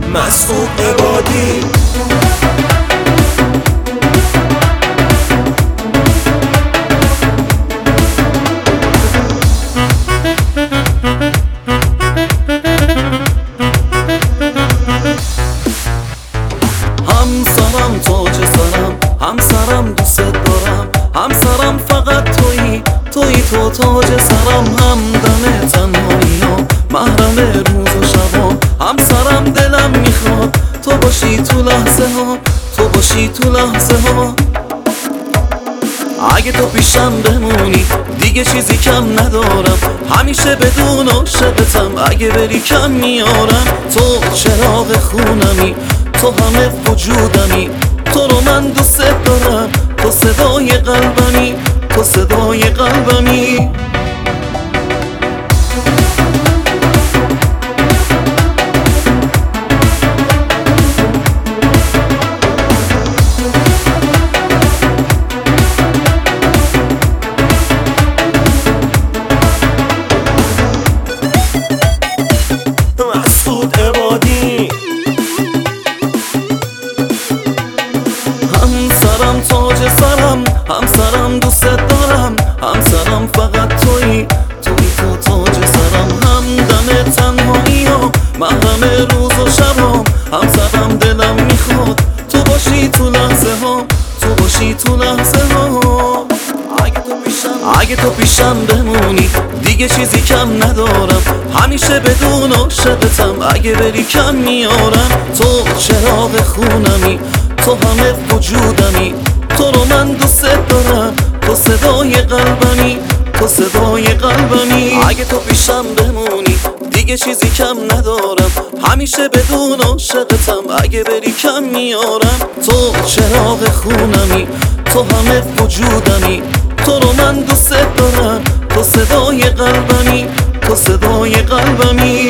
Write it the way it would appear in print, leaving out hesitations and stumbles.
مسعود عبادی. همسرم تاج سرم، همسرم دوست دارم، همسرم فقط تویی تو تاج سرم. همدم تنهایی ها، محرم روز و شبام، همسرم دلم میخواد تو باشی تو لحظه ها، تو باشی تو لحظه ها. اگه تو پیشم بمونی دیگه چیزی کم ندارم، همیشه بدون عاشقتم، اگه بری کم میارم. تو چراغ خونمی، تو همه وجودمی، تو رو من دوست دارم، تو صدای قلبمی، تو صدای قلبمی. مسعود عبادی. همسرم تاج سرم، همسرم دوست دارم، همسرم فقط تویی تو تاج سرم. همدم تنهایی ها، محرم روز و شبام، همسرم دلم میخواد تو باشی تو لحظه ها، تو باشی تو لحظه ها. اگه تو پیشم بمونی دیگه چیزی کم ندارم، همیشه بدون عاشقتم، اگه بری کم میارم. تو چراغ خونمی، تو همه وجودمی، تو رو من دوست دارم، تو صدای قلبمی، تو صدای قلبمی. اگه تو پیشم بمونی دیگه چیزی کم ندارم، همیشه بدون عاشقتم، اگه بری کم میارم. تو چراغ خونمی، تو همه وجودمی، تو رو من دوست دارم، تو صدای قلبمی، تو صدای قلبمی.